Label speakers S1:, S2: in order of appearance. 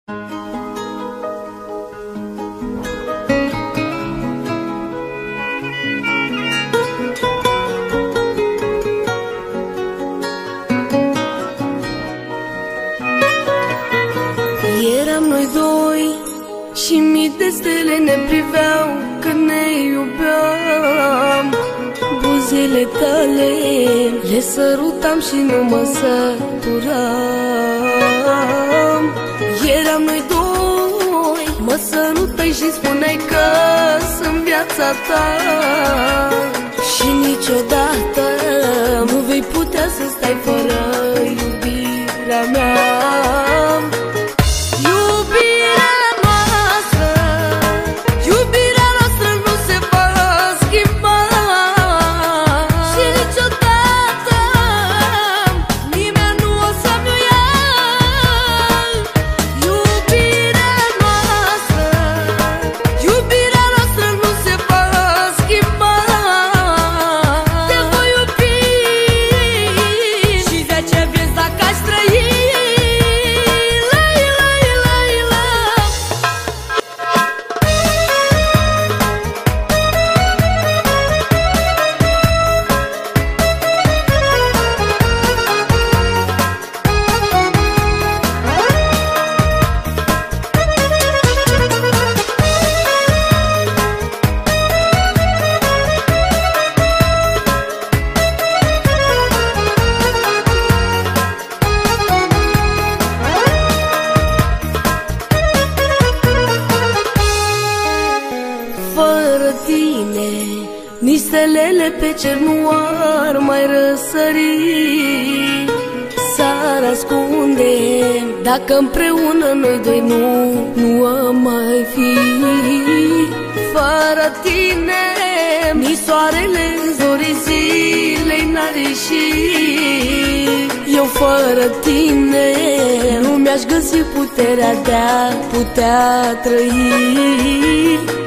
S1: Eram noi doi și mii de stele ne priveau când ne iubeam. Buzele tale le sărutam și nu mă săturam. Eram noi doi, mă sărutai și spuneai că sunt viața ta. Și niciodată nu vei putea să stai fără iubirea mea. Fără tine, nici stelele pe cer nu ar mai răsări. S-ar ascunde dacă împreună noi doi nu am mai fi. Fără tine, nici soarele în zorii zilei n-ar ieși. Eu fără tine nu mi-aș găsi puterea de a putea trăi.